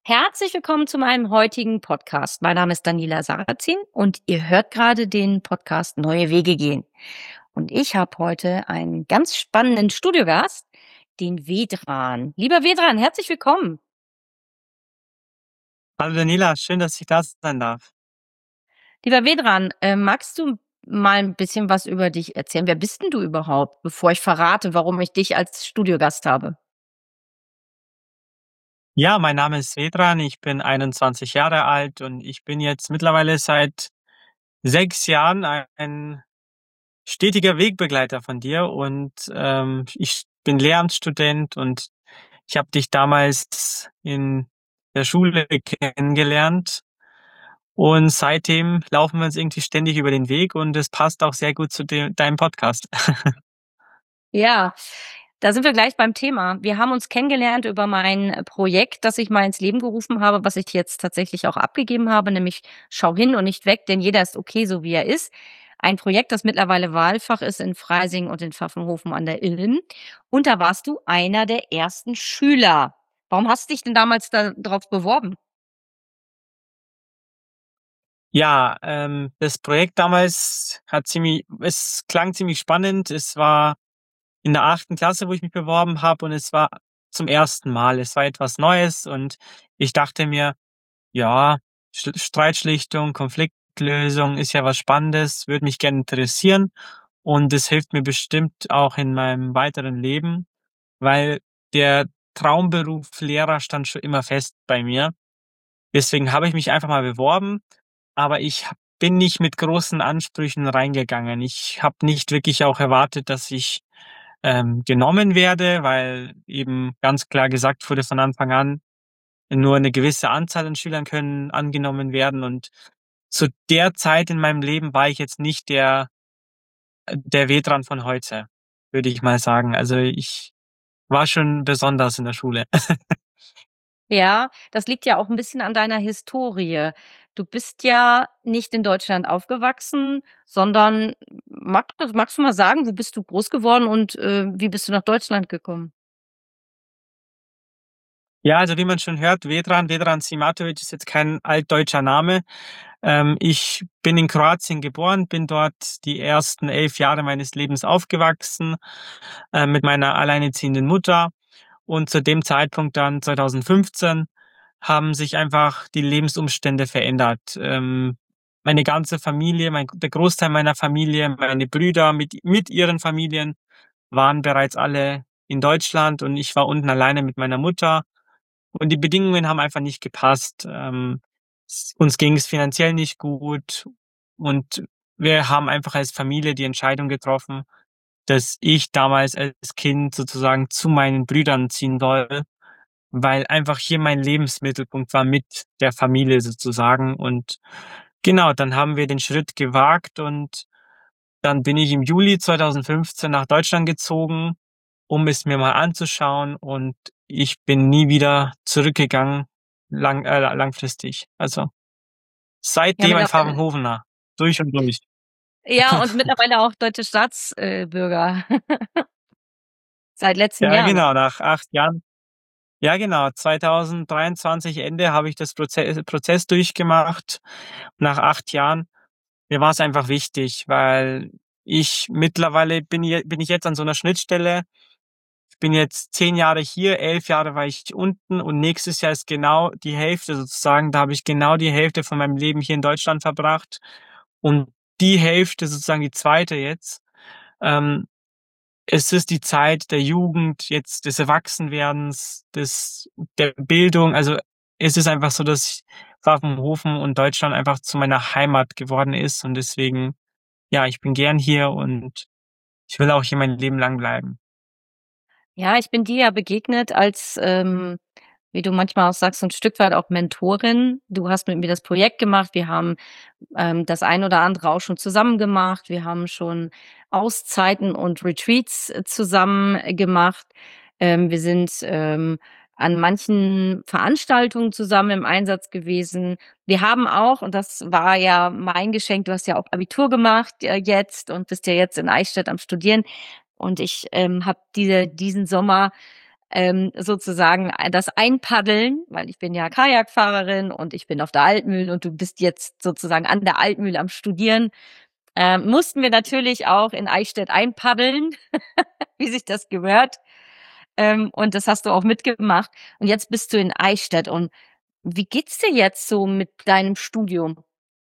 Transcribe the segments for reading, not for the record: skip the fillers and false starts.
Herzlich willkommen zu meinem heutigen Podcast. Mein Name ist Daniela Sarrazin und ihr hört gerade den Podcast Neue Wege gehen. Und ich habe heute einen ganz spannenden Studiogast, den Vedran. Lieber Vedran, herzlich willkommen. Hallo Daniela, schön, dass ich da sein darf. Lieber Vedran, magst du mal ein bisschen was über dich erzählen? Wer bist denn du überhaupt, bevor ich verrate, warum ich dich als Studiogast habe? Ja, mein Name ist Vedran, ich bin 21 Jahre alt und ich bin jetzt mittlerweile seit 6 Jahren ein stetiger Wegbegleiter von dir und ich bin Lehramtsstudent und ich habe dich damals in der Schule kennengelernt und seitdem laufen wir uns irgendwie ständig über den Weg und es passt auch sehr gut zu deinem Podcast. Ja, da sind wir gleich beim Thema. Wir haben uns kennengelernt über mein Projekt, das ich mal ins Leben gerufen habe, was ich jetzt tatsächlich auch abgegeben habe, nämlich Schau hin und nicht weg, denn jeder ist okay, so wie er ist. Ein Projekt, das mittlerweile Wahlfach ist in Freising und in Pfaffenhofen an der Ilm. Und da warst du einer der ersten Schüler. Warum hast du dich denn damals darauf beworben? Ja, das Projekt damals es klang ziemlich spannend. Es war in der 8. Klasse, wo ich mich beworben habe und es war zum ersten Mal. Es war etwas Neues und ich dachte mir, ja, Streitschlichtung, Konfliktlösung ist ja was Spannendes, würde mich gerne interessieren und es hilft mir bestimmt auch in meinem weiteren Leben, weil der Traumberuf Lehrer stand schon immer fest bei mir. Deswegen habe ich mich einfach mal beworben, aber bin nicht mit großen Ansprüchen reingegangen. Ich habe nicht wirklich auch erwartet, dass ich genommen werde, weil eben ganz klar gesagt wurde von Anfang an, nur eine gewisse Anzahl an Schülern können angenommen werden. Und zu der Zeit in meinem Leben war ich jetzt nicht der Vedran von heute, würde ich mal sagen. Also ich war schon besonders in der Schule. Ja, das liegt ja auch ein bisschen an deiner Historie. Du bist ja nicht in Deutschland aufgewachsen, sondern magst du mal sagen, wo bist du groß geworden und, wie bist du nach Deutschland gekommen? Ja, also wie man schon hört, Vedran Simatovic ist jetzt kein altdeutscher Name. Ich bin in Kroatien geboren, bin dort die ersten 11 Jahre meines Lebens aufgewachsen, mit meiner alleinerziehenden Mutter. Und zu dem Zeitpunkt dann 2015 haben sich einfach die Lebensumstände verändert. Meine ganze Familie, der Großteil meiner Familie, meine Brüder mit ihren Familien waren bereits alle in Deutschland und ich war unten alleine mit meiner Mutter. Und die Bedingungen haben einfach nicht gepasst. Uns ging es finanziell nicht gut und wir haben einfach als Familie die Entscheidung getroffen, dass ich damals als Kind sozusagen zu meinen Brüdern ziehen soll, weil einfach hier mein Lebensmittelpunkt war mit der Familie sozusagen. Und genau, dann haben wir den Schritt gewagt und dann bin ich im Juli 2015 nach Deutschland gezogen, um es mir mal anzuschauen und ich bin nie wieder zurückgegangen, langfristig. Also Ja, seitdem ein mittlerweile Pfaffenhofener. Durch und durch. ja, und mittlerweile auch deutsche Staatsbürger seit letztem Ja, Jahr, ne? genau, nach 8 Jahren. Ja, genau, 2023 Ende habe ich das Prozess durchgemacht. Nach 8 Jahren. Mir war es einfach wichtig, weil ich mittlerweile bin ich jetzt an so einer Schnittstelle. Ich bin jetzt 10 Jahre hier, 11 Jahre war ich unten und nächstes Jahr ist genau die Hälfte sozusagen. Da habe ich genau die Hälfte von meinem Leben hier in Deutschland verbracht und die Hälfte, sozusagen die zweite jetzt, ähm, es ist die Zeit der Jugend, jetzt des Erwachsenwerdens, der Bildung. Also es ist einfach so, dass Pfaffenhofen und Deutschland einfach zu meiner Heimat geworden ist und deswegen, ja, ich bin gern hier und ich will auch hier mein Leben lang bleiben. Ja, ich bin dir ja begegnet als, wie du manchmal auch sagst, so 'n Stück weit auch Mentorin. Du hast mit mir das Projekt gemacht. Wir haben, das ein oder andere auch schon zusammen gemacht. Wir haben schon Auszeiten und Retreats, zusammen gemacht. Wir sind, an manchen Veranstaltungen zusammen im Einsatz gewesen. Wir haben auch, und das war ja mein Geschenk, du hast ja auch Abitur gemacht, jetzt und bist ja jetzt in Eichstätt am Studieren. Und ich, habe diesen Sommer, sozusagen das Einpaddeln, weil ich bin ja Kajakfahrerin und ich bin auf der Altmühl und du bist jetzt sozusagen an der Altmühl am Studieren. Mussten wir natürlich auch in Eichstätt einpaddeln, wie sich das gehört. Und das hast du auch mitgemacht. Und jetzt bist du in Eichstätt. Und wie geht's dir jetzt so mit deinem Studium?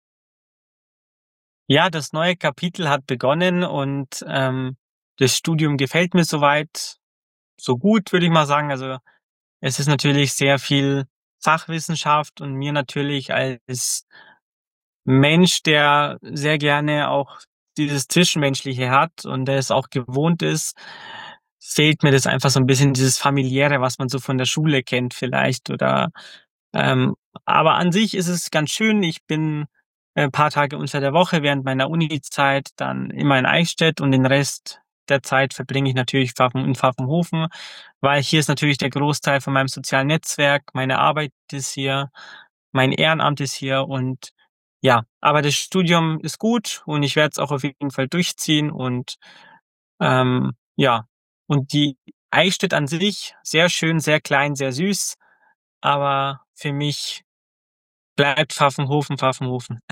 Ja, das neue Kapitel hat begonnen und das Studium gefällt mir soweit so gut, würde ich mal sagen. Also es ist natürlich sehr viel Fachwissenschaft und mir natürlich als Mensch, der sehr gerne auch dieses Zwischenmenschliche hat und der es auch gewohnt ist, fehlt mir das einfach so ein bisschen dieses Familiäre, was man so von der Schule kennt vielleicht oder ähm, aber an sich ist es ganz schön. Ich bin ein paar Tage unter der Woche während meiner Unizeit dann immer in Eichstätt und den Rest der Zeit verbringe ich natürlich in Pfaffenhofen, weil hier ist natürlich der Großteil von meinem sozialen Netzwerk, meine Arbeit ist hier, mein Ehrenamt ist hier und ja, aber das Studium ist gut und ich werde es auch auf jeden Fall durchziehen und ja, und die Eichstätt an sich sehr schön, sehr klein, sehr süß, aber für mich bleibt Pfaffenhofen Pfaffenhofen.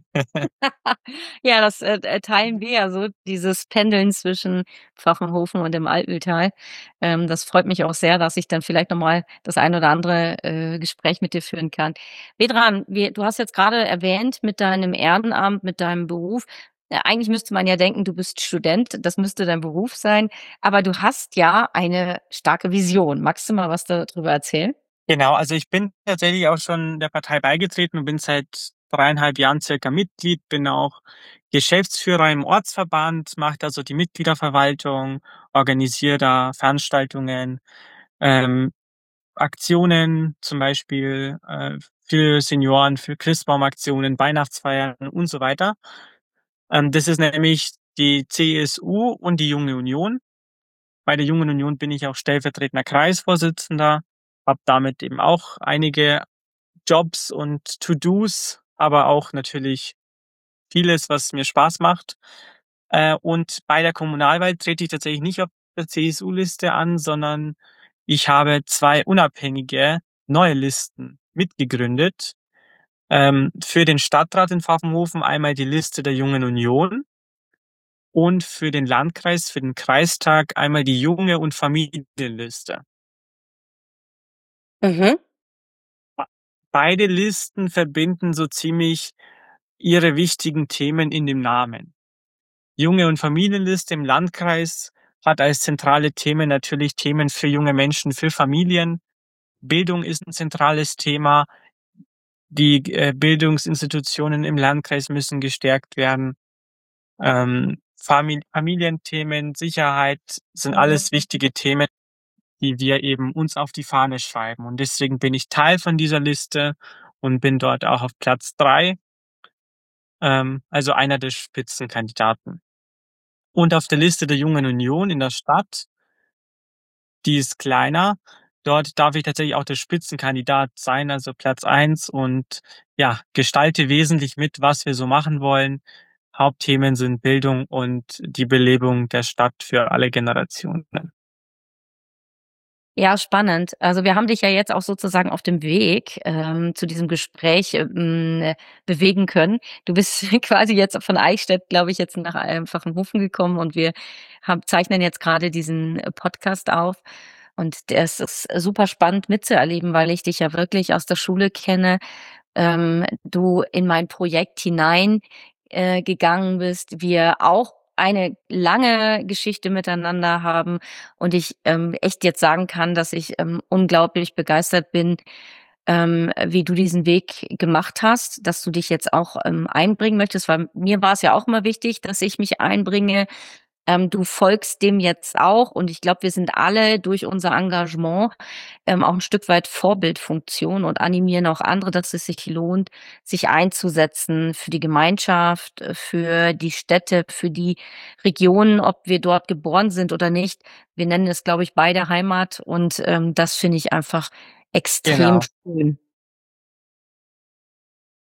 Ja, das teilen wir ja so, dieses Pendeln zwischen Pfaffenhofen und dem Altmühltal. Das freut mich auch sehr, dass ich dann vielleicht nochmal das ein oder andere Gespräch mit dir führen kann. Vedran, du hast jetzt gerade erwähnt mit deinem Ehrenamt, mit deinem Beruf. Eigentlich müsste man ja denken, du bist Student, das müsste dein Beruf sein, aber du hast ja eine starke Vision. Magst du mal was darüber erzählen? Genau, also ich bin tatsächlich auch schon der Partei beigetreten und bin seit 3,5 Jahren circa Mitglied, bin auch Geschäftsführer im Ortsverband, mache also die Mitgliederverwaltung, organisiere da Veranstaltungen, ähm, Aktionen, zum Beispiel für Senioren, für Christbaumaktionen, Weihnachtsfeiern und so weiter. Das ist nämlich die CSU und die Junge Union. Bei der Jungen Union bin ich auch stellvertretender Kreisvorsitzender, habe damit eben auch einige Jobs und To-dos, aber auch natürlich vieles, was mir Spaß macht. Und bei der Kommunalwahl trete ich tatsächlich nicht auf der CSU-Liste an, sondern ich habe 2 unabhängige neue Listen mitgegründet. Für den Stadtrat in Pfaffenhofen einmal die Liste der Jungen Union und für den Landkreis, für den Kreistag einmal die Junge- und Familienliste. Mhm. Beide Listen verbinden so ziemlich ihre wichtigen Themen in dem Namen. Junge- und Familienliste im Landkreis hat als zentrale Themen natürlich Themen für junge Menschen, für Familien. Bildung ist ein zentrales Thema. Die Bildungsinstitutionen im Landkreis müssen gestärkt werden. Familienthemen, Sicherheit sind alles wichtige Themen, die wir eben uns auf die Fahne schreiben. Und deswegen bin ich Teil von dieser Liste und bin dort auch auf Platz 3, also einer der Spitzenkandidaten. Und auf der Liste der Jungen Union in der Stadt, die ist kleiner. Dort darf ich tatsächlich auch der Spitzenkandidat sein, also Platz 1 und ja, gestalte wesentlich mit, was wir so machen wollen. Hauptthemen sind Bildung und die Belebung der Stadt für alle Generationen. Ja, spannend. Also wir haben dich ja jetzt auch sozusagen auf dem Weg zu diesem Gespräch bewegen können. Du bist quasi jetzt von Eichstätt, glaube ich, jetzt nach Pfaffenhofen gekommen und wir zeichnen jetzt gerade diesen Podcast auf. Und das ist super spannend mitzuerleben, weil ich dich ja wirklich aus der Schule kenne, du in mein Projekt hinein gegangen bist, wir auch eine lange Geschichte miteinander haben und ich echt jetzt sagen kann, dass ich unglaublich begeistert bin, wie du diesen Weg gemacht hast, dass du dich jetzt auch einbringen möchtest, weil mir war es ja auch immer wichtig, dass ich mich einbringe. Du folgst dem jetzt auch und ich glaube, wir sind alle durch unser Engagement auch ein Stück weit Vorbildfunktion und animieren auch andere, dass es sich lohnt, sich einzusetzen für die Gemeinschaft, für die Städte, für die Regionen, ob wir dort geboren sind oder nicht. Wir nennen es, glaube ich, beide Heimat und das finde ich einfach extrem Genau. schön.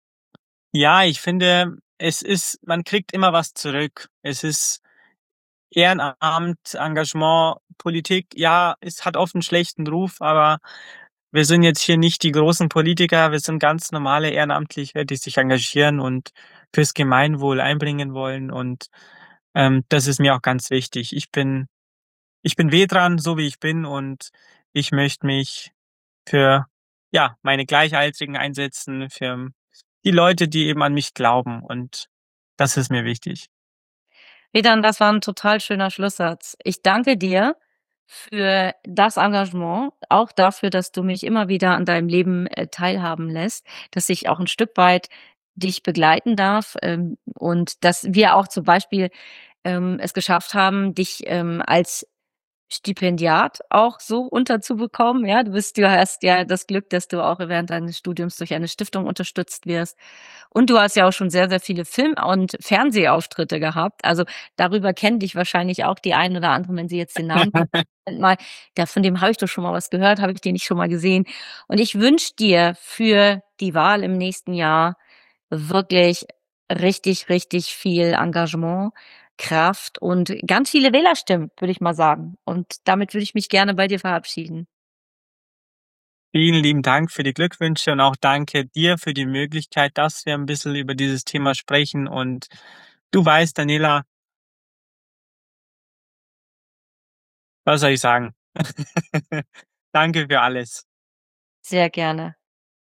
Ja, ich finde, man kriegt immer was zurück. Es ist Ehrenamt, Engagement, Politik, ja, es hat oft einen schlechten Ruf, aber wir sind jetzt hier nicht die großen Politiker, wir sind ganz normale Ehrenamtliche, die sich engagieren und fürs Gemeinwohl einbringen wollen und das ist mir auch ganz wichtig. Ich bin Vedran, so wie ich bin und ich möchte mich für ja meine Gleichaltrigen einsetzen, für die Leute, die eben an mich glauben und das ist mir wichtig. Vedan, das war ein total schöner Schlusssatz. Ich danke dir für das Engagement, auch dafür, dass du mich immer wieder an deinem Leben, teilhaben lässt, dass ich auch ein Stück weit dich begleiten darf, und dass wir auch zum Beispiel, es geschafft haben, dich, als Stipendiat auch so unterzubekommen, ja? Du hast ja das Glück, dass du auch während deines Studiums durch eine Stiftung unterstützt wirst. Und du hast ja auch schon sehr, sehr viele Film und Fernsehauftritte gehabt. Also, darüber kennen dich wahrscheinlich auch die einen oder anderen, wenn sie jetzt den Namen hören. Moment mal, da von dem habe ich doch schon mal was gehört, habe ich den nicht schon mal gesehen? Und ich wünsche dir für die Wahl im nächsten Jahr wirklich richtig, richtig viel Engagement, Kraft und ganz viele Wählerstimmen, würde ich mal sagen. Und damit würde ich mich gerne bei dir verabschieden. Vielen lieben Dank für die Glückwünsche und auch danke dir für die Möglichkeit, dass wir ein bisschen über dieses Thema sprechen. Und du weißt, Daniela, was soll ich sagen? Danke für alles. Sehr gerne.